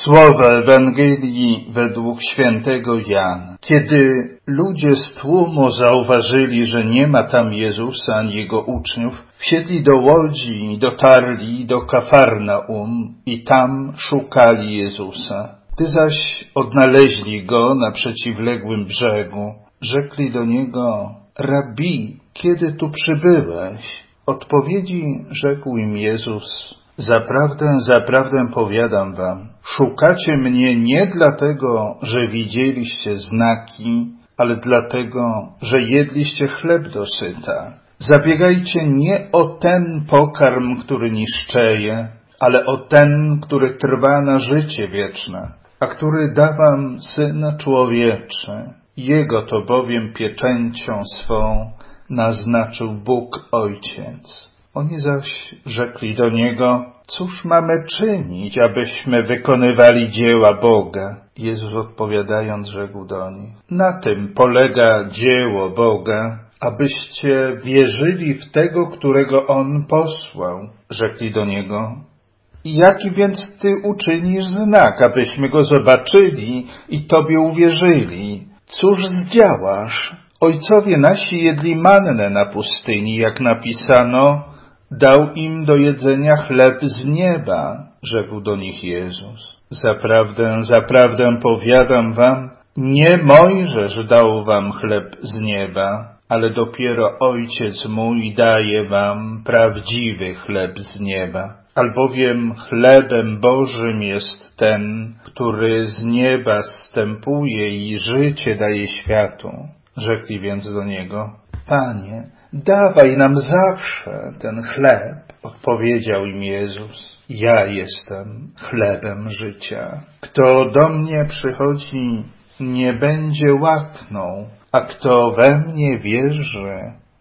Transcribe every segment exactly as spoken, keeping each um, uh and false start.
Słowa Ewangelii według świętego Jana. Kiedy ludzie z tłumu zauważyli, że nie ma tam Jezusa ani Jego uczniów, wsiedli do łodzi i dotarli do Kafarnaum i tam szukali Jezusa. Gdy zaś odnaleźli Go na przeciwległym brzegu, rzekli do Niego: Rabbi, kiedy tu przybyłeś? Odpowiedzi rzekł im Jezus: Zaprawdę, zaprawdę powiadam wam, szukacie mnie nie dlatego, że widzieliście znaki, ale dlatego, że jedliście chleb dosyta. Zabiegajcie nie o ten pokarm, który niszczeje, ale o ten, który trwa na życie wieczne, a który da wam Syn Człowieczy. Jego to bowiem pieczęcią swą naznaczył Bóg Ojciec. Oni zaś rzekli do Niego: Cóż mamy czynić, abyśmy wykonywali dzieła Boga? Jezus odpowiadając rzekł do nich: Na tym polega dzieło Boga, abyście wierzyli w Tego, którego On posłał. Rzekli do Niego: Jaki więc Ty uczynisz znak, abyśmy Go zobaczyli i Tobie uwierzyli? Cóż zdziałasz? Ojcowie nasi jedli mannę na pustyni, jak napisano: Dał im do jedzenia chleb z nieba, rzekł do nich Jezus. Zaprawdę, zaprawdę powiadam wam, nie Mojżesz dał wam chleb z nieba, ale dopiero Ojciec mój daje wam prawdziwy chleb z nieba. Albowiem chlebem Bożym jest ten, który z nieba zstępuje i życie daje światu. Rzekli więc do Niego: Panie, dawaj nam zawsze ten chleb. Odpowiedział im Jezus: Ja jestem chlebem życia. Kto do mnie przychodzi, nie będzie łaknął, a kto we mnie wierzy,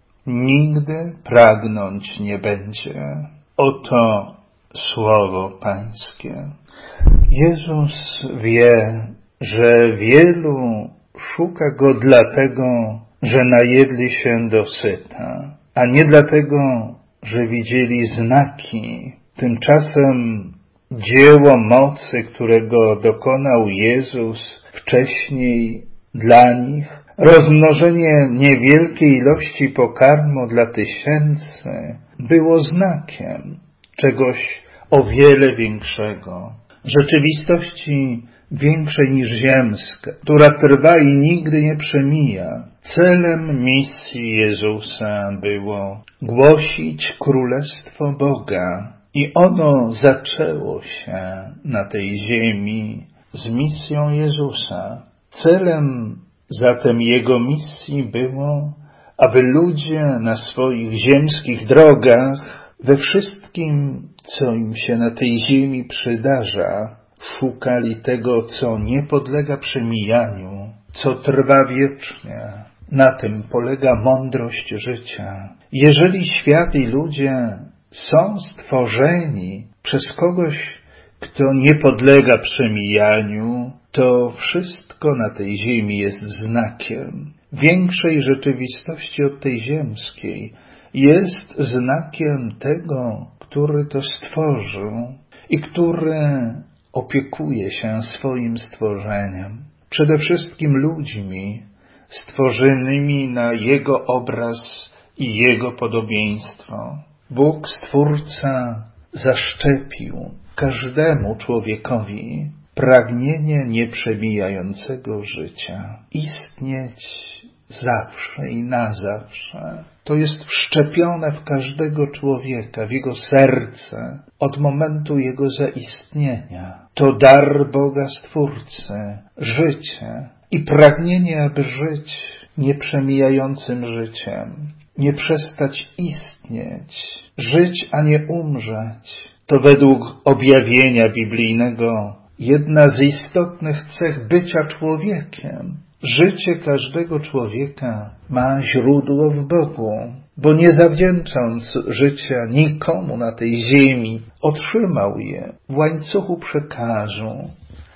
nigdy pragnąć nie będzie. Oto słowo Pańskie. Jezus wie, że wielu szuka Go dlatego, że najedli się dosyta, a nie dlatego, że widzieli znaki. Tymczasem dzieło mocy, którego dokonał Jezus wcześniej dla nich, rozmnożenie niewielkiej ilości pokarmu dla tysięcy, było znakiem czegoś o wiele większego, rzeczywistości większej niż ziemska, która trwa i nigdy nie przemija. Celem misji Jezusa było głosić Królestwo Boga i ono zaczęło się na tej ziemi z misją Jezusa. Celem zatem Jego misji było, aby ludzie na swoich ziemskich drogach, we wszystkim, co im się na tej ziemi przydarza, szukali tego, co nie podlega przemijaniu, co trwa wiecznie. Na tym polega mądrość życia. Jeżeli świat i ludzie są stworzeni przez kogoś, kto nie podlega przemijaniu, to wszystko na tej ziemi jest znakiem większej rzeczywistości od tej ziemskiej. Jest znakiem tego, który to stworzył i który opiekuje się swoim stworzeniem. Przede wszystkim ludźmi stworzonymi na Jego obraz i Jego podobieństwo. Bóg Stwórca zaszczepił każdemu człowiekowi pragnienie nieprzemijającego życia. Istnieć zawsze i na zawsze. To jest wszczepione w każdego człowieka, w jego serce, od momentu jego zaistnienia. To dar Boga Stwórcy, życie i pragnienie, aby żyć nieprzemijającym życiem, nie przestać istnieć, żyć, a nie umrzeć. To według objawienia biblijnego jedna z istotnych cech bycia człowiekiem. Życie każdego człowieka ma źródło w Bogu, bo nie zawdzięczając życia nikomu na tej ziemi, otrzymał je w łańcuchu przekazu,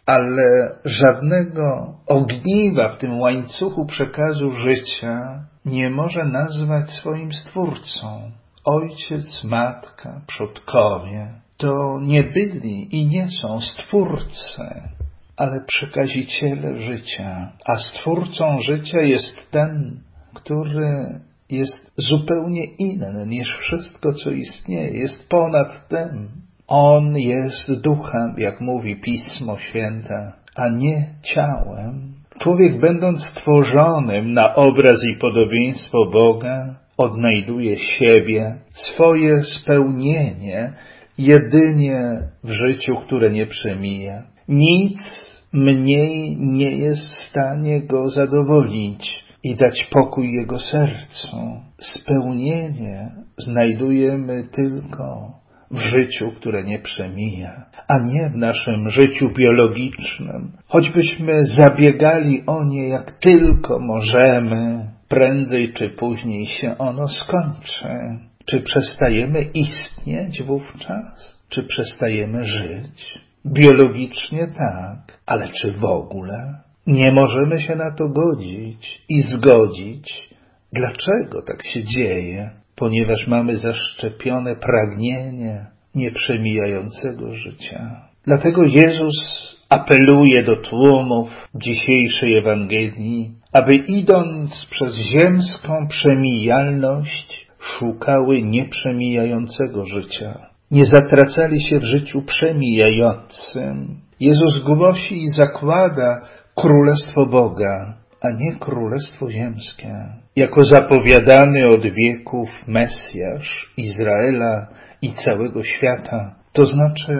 ale żadnego ogniwa w tym łańcuchu przekazu życia nie może nazwać swoim Stwórcą. Ojciec, matka, przodkowie to nie byli i nie są stwórcy, ale przekaziciele życia. A stwórcą życia jest ten, który jest zupełnie inny niż wszystko, co istnieje. Jest ponad tym. On jest duchem, jak mówi Pismo Święte, a nie ciałem. Człowiek, będąc stworzonym na obraz i podobieństwo Boga, odnajduje siebie, swoje spełnienie jedynie w życiu, które nie przemija. Nic mniej nie jest w stanie go zadowolić i dać pokój jego sercu. Spełnienie znajdujemy tylko w życiu, które nie przemija, a nie w naszym życiu biologicznym. Choćbyśmy zabiegali o nie jak tylko możemy, prędzej czy później się ono skończy. Czy przestajemy istnieć wówczas? Czy przestajemy żyć? Biologicznie tak, ale czy w ogóle? Nie możemy się na to godzić i zgodzić. Dlaczego tak się dzieje? Ponieważ mamy zaszczepione pragnienie nieprzemijającego życia. Dlatego Jezus apeluje do tłumów dzisiejszej Ewangelii, aby idąc przez ziemską przemijalność szukały nieprzemijającego życia. Nie zatracali się w życiu przemijającym. Jezus głosi i zakłada Królestwo Boga, a nie Królestwo Ziemskie. Jako zapowiadany od wieków Mesjasz Izraela i całego świata, to znaczy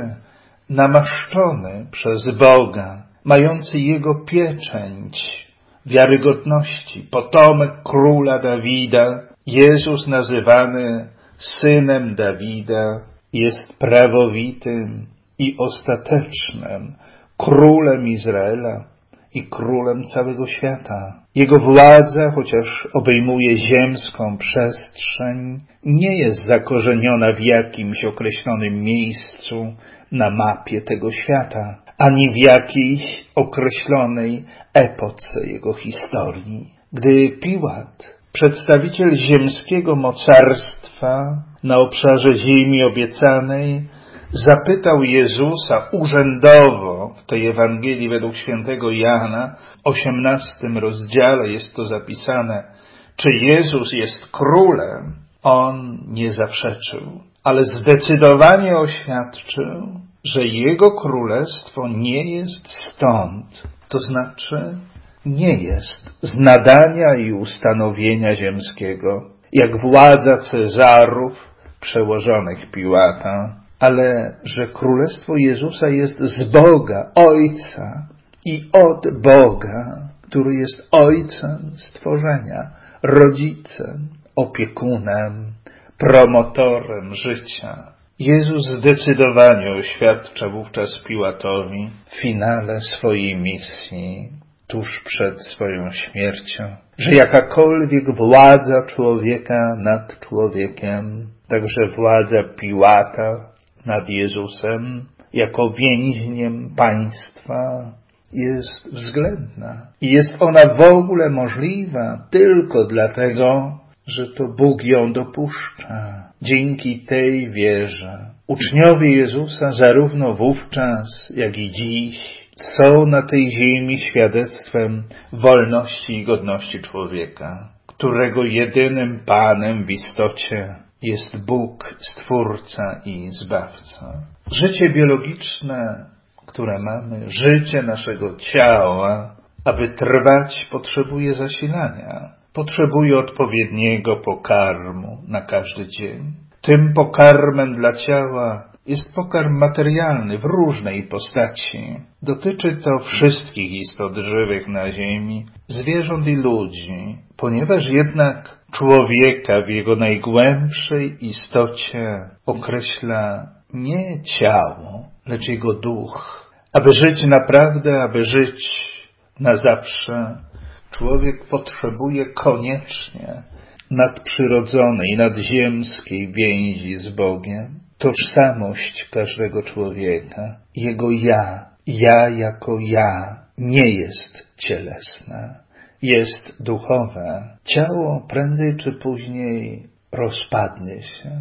namaszczony przez Boga, mający Jego pieczęć wiarygodności, potomek króla Dawida, Jezus nazywany synem Dawida, jest prawowitym i ostatecznym królem Izraela i królem całego świata. Jego władza, chociaż obejmuje ziemską przestrzeń, nie jest zakorzeniona w jakimś określonym miejscu na mapie tego świata, ani w jakiejś określonej epoce jego historii. Gdy Piłat, przedstawiciel ziemskiego mocarstwa na obszarze ziemi obiecanej, zapytał Jezusa urzędowo w tej Ewangelii według świętego Jana, w osiemnastym rozdziale jest to zapisane, czy Jezus jest królem, on nie zaprzeczył, ale zdecydowanie oświadczył, że Jego królestwo nie jest stąd, to znaczy nie jest z nadania i ustanowienia ziemskiego, jak władza Cezarów przełożonych Piłata, ale że Królestwo Jezusa jest z Boga, Ojca i od Boga, który jest Ojcem stworzenia, rodzicem, opiekunem, promotorem życia. Jezus zdecydowanie oświadcza wówczas Piłatowi w finale swojej misji, tuż przed swoją śmiercią, że jakakolwiek władza człowieka nad człowiekiem, także władza Piłata nad Jezusem, jako więźniem państwa, jest względna. I jest ona w ogóle możliwa tylko dlatego, że to Bóg ją dopuszcza. Dzięki tej wierze uczniowie Jezusa zarówno wówczas, jak i dziś są na tej ziemi świadectwem wolności i godności człowieka, którego jedynym Panem w istocie jest Bóg, Stwórca i Zbawca. Życie biologiczne, które mamy, życie naszego ciała, aby trwać, potrzebuje zasilania. Potrzebuje odpowiedniego pokarmu na każdy dzień. Tym pokarmem dla ciała jest pokarm materialny w różnej postaci. Dotyczy to wszystkich istot żywych na ziemi, zwierząt i ludzi, ponieważ jednak człowieka w jego najgłębszej istocie określa nie ciało, lecz jego duch. Aby żyć naprawdę, aby żyć na zawsze, człowiek potrzebuje koniecznie nadprzyrodzonej, nadziemskiej więzi z Bogiem. Tożsamość każdego człowieka, jego ja, ja jako ja, nie jest cielesna, jest duchowe. Ciało prędzej czy później rozpadnie się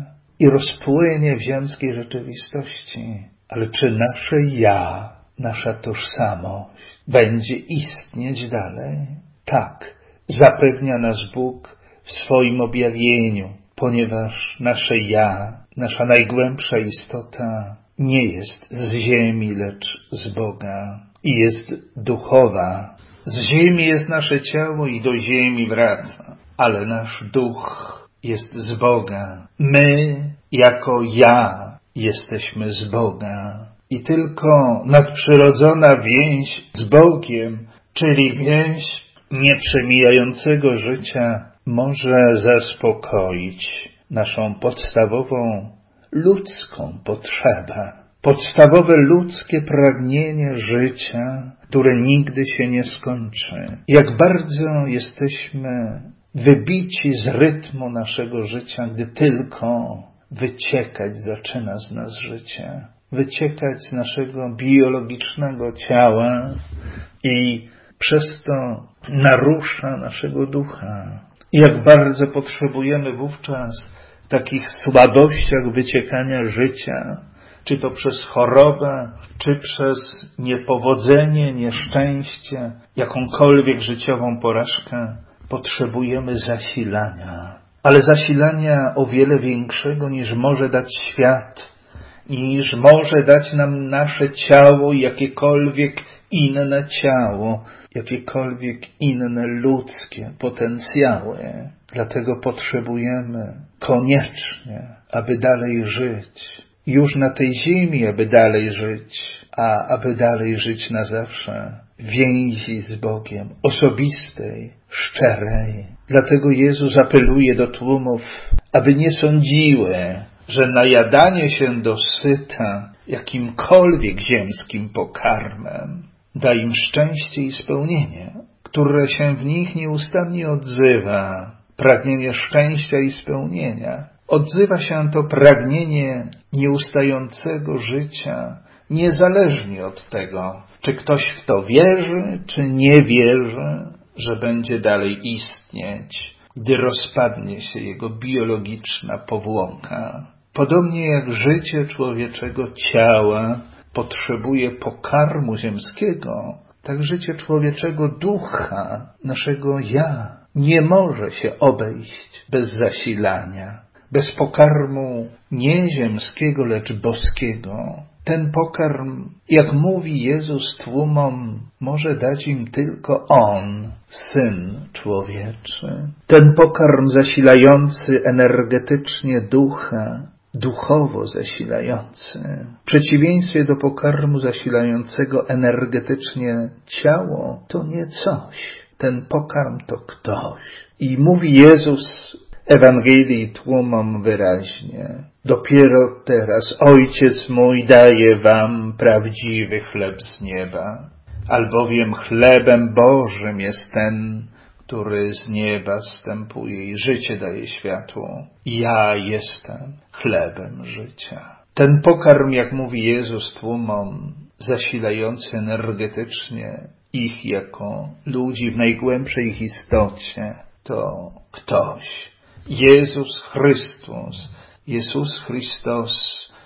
i rozpłynie w ziemskiej rzeczywistości. Ale czy nasze ja, nasza tożsamość będzie istnieć dalej? Tak, zapewnia nas Bóg w swoim objawieniu, ponieważ nasze ja, nasza najgłębsza istota nie jest z ziemi, lecz z Boga i jest duchowa. Z ziemi jest nasze ciało i do ziemi wraca, ale nasz duch jest z Boga. My, jako ja, jesteśmy z Boga. I tylko nadprzyrodzona więź z Bogiem, czyli więź nieprzemijającego życia, może zaspokoić naszą podstawową ludzką potrzebę. Podstawowe ludzkie pragnienie życia, które nigdy się nie skończy. Jak bardzo jesteśmy wybici z rytmu naszego życia, gdy tylko wyciekać zaczyna z nas życie. Wyciekać z naszego biologicznego ciała i przez to narusza naszego ducha. Jak bardzo potrzebujemy wówczas w takich słabościach wyciekania życia, czy to przez chorobę, czy przez niepowodzenie, nieszczęście, jakąkolwiek życiową porażkę, potrzebujemy zasilania. Ale zasilania o wiele większego niż może dać świat, niż może dać nam nasze ciało, jakiekolwiek inne ciało, jakiekolwiek inne ludzkie potencjały. Dlatego potrzebujemy koniecznie, aby dalej żyć, już na tej ziemi, aby dalej żyć, a aby dalej żyć na zawsze, więzi z Bogiem, osobistej, szczerej. Dlatego Jezus apeluje do tłumów, aby nie sądziły, że najadanie się do syta jakimkolwiek ziemskim pokarmem da im szczęście i spełnienie, które się w nich nieustannie odzywa. Pragnienie szczęścia i spełnienia. Odzywa się to pragnienie nieustającego życia, niezależnie od tego, czy ktoś w to wierzy, czy nie wierzy, że będzie dalej istnieć, gdy rozpadnie się jego biologiczna powłoka. Podobnie jak życie człowieczego ciała potrzebuje pokarmu ziemskiego, tak życie człowieczego ducha, naszego ja, nie może się obejść bez zasilania, bez pokarmu nie ziemskiego, lecz boskiego. Ten pokarm, jak mówi Jezus tłumom, może dać im tylko On, Syn Człowieczy. Ten pokarm zasilający energetycznie ducha, duchowo zasilający. W przeciwieństwie do pokarmu zasilającego energetycznie ciało, to nie coś. Ten pokarm to ktoś. I mówi Jezus Ewangelii tłumom wyraźnie. Dopiero teraz Ojciec mój daje wam prawdziwy chleb z nieba, albowiem chlebem Bożym jest ten, który z nieba zstępuje i życie daje światłu. Ja jestem chlebem życia. Ten pokarm, jak mówi Jezus tłumom, zasilający energetycznie ich jako ludzi w najgłębszej ich istocie, to ktoś. Jezus Chrystus, Jezus Chrystus,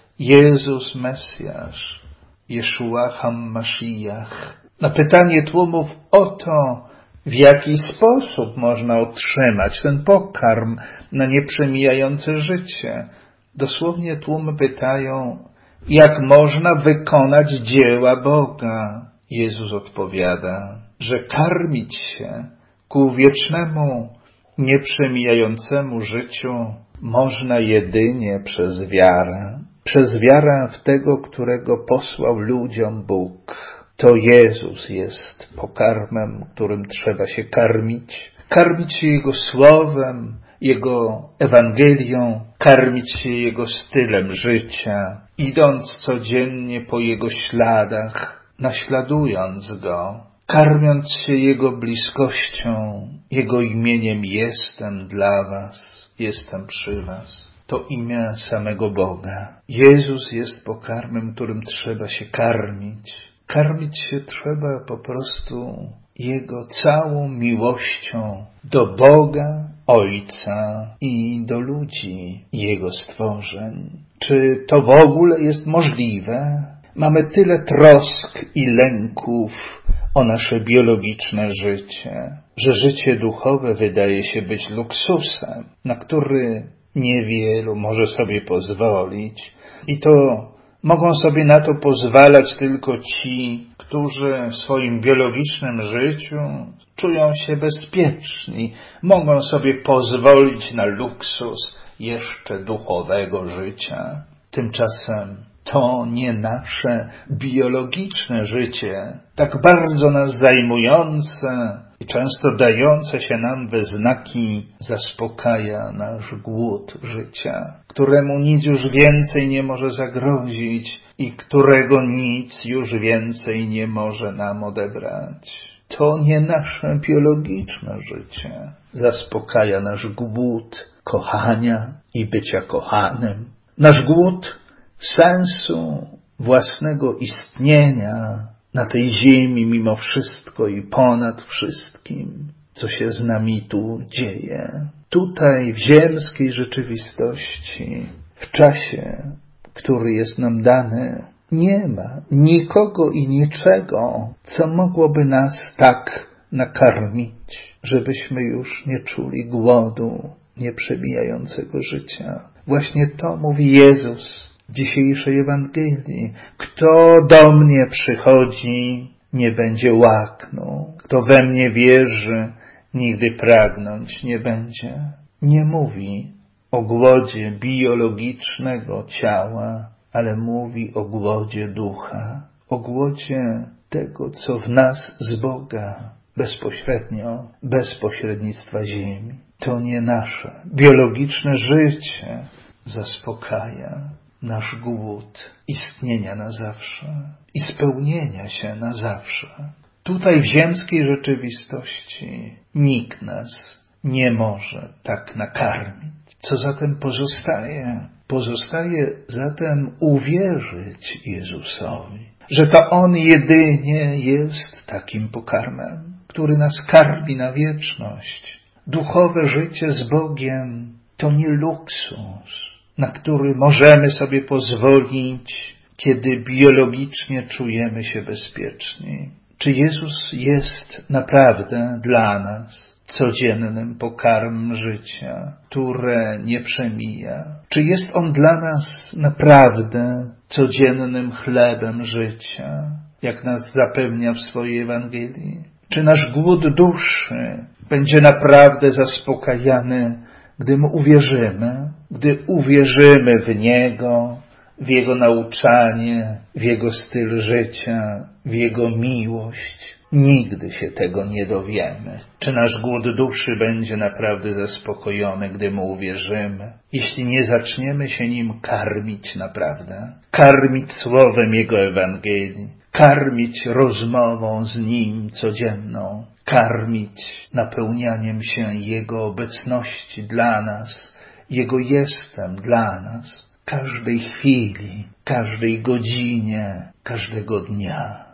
Jezus Mesjasz, Jeszua HaMashiach. Na pytanie tłumów o to, w jaki sposób można otrzymać ten pokarm na nieprzemijające życie, dosłownie tłumy pytają, jak można wykonać dzieła Boga. Jezus odpowiada, że karmić się ku wiecznemu, nieprzemijającemu życiu można jedynie przez wiarę. Przez wiarę w tego, którego posłał ludziom Bóg. To Jezus jest pokarmem, którym trzeba się karmić. Karmić się Jego Słowem, Jego Ewangelią, karmić się Jego stylem życia, idąc codziennie po Jego śladach, naśladując Go, karmiąc się Jego bliskością, Jego imieniem jestem dla was, jestem przy was. To imię samego Boga. Jezus jest pokarmem, którym trzeba się karmić. Karmić się trzeba po prostu Jego całą miłością do Boga, Ojca i do ludzi, Jego stworzeń. Czy to w ogóle jest możliwe? Mamy tyle trosk i lęków o nasze biologiczne życie, że życie duchowe wydaje się być luksusem, na który niewielu może sobie pozwolić i to mogą sobie na to pozwalać tylko ci, którzy w swoim biologicznym życiu czują się bezpieczni, mogą sobie pozwolić na luksus jeszcze duchowego życia. Tymczasem to nie nasze biologiczne życie, tak bardzo nas zajmujące i często dające się nam we znaki, zaspokaja nasz głód życia, któremu nic już więcej nie może zagrozić i którego nic już więcej nie może nam odebrać. To nie nasze biologiczne życie zaspokaja nasz głód kochania i bycia kochanym, nasz głód sensu własnego istnienia na tej ziemi mimo wszystko i ponad wszystkim, co się z nami tu dzieje. Tutaj w ziemskiej rzeczywistości, w czasie, który jest nam dany, nie ma nikogo i niczego, co mogłoby nas tak nakarmić, żebyśmy już nie czuli głodu nieprzebijającego życia. Właśnie to mówi Jezus w dzisiejszej Ewangelii. Kto do mnie przychodzi, nie będzie łaknął. Kto we mnie wierzy, nigdy pragnąć nie będzie. Nie mówi o głodzie biologicznego ciała, ale mówi o głodzie ducha, o głodzie tego, co w nas z Boga bezpośrednio, bez pośrednictwa ziemi. To nie nasze biologiczne życie zaspokaja nasz głód istnienia na zawsze i spełnienia się na zawsze. Tutaj w ziemskiej rzeczywistości nikt nas nie może tak nakarmić. Co zatem pozostaje? Pozostaje zatem uwierzyć Jezusowi, że to On jedynie jest takim pokarmem, który nas karmi na wieczność. Duchowe życie z Bogiem to nie luksus, na który możemy sobie pozwolić, kiedy biologicznie czujemy się bezpieczni. Czy Jezus jest naprawdę dla nas codziennym pokarmem życia, które nie przemija? Czy jest On dla nas naprawdę codziennym chlebem życia, jak nas zapewnia w swojej Ewangelii? Czy nasz głód duszy będzie naprawdę zaspokajany, gdy Mu uwierzymy, gdy uwierzymy w Niego, w Jego nauczanie, w Jego styl życia, w Jego miłość? Nigdy się tego nie dowiemy. Czy nasz głód duszy będzie naprawdę zaspokojony, gdy Mu uwierzymy, jeśli nie zaczniemy się Nim karmić naprawdę, karmić słowem Jego Ewangelii, karmić rozmową z Nim codzienną, karmić napełnianiem się Jego obecności dla nas, Jego jestem dla nas, każdej chwili, każdej godzinie, każdego dnia.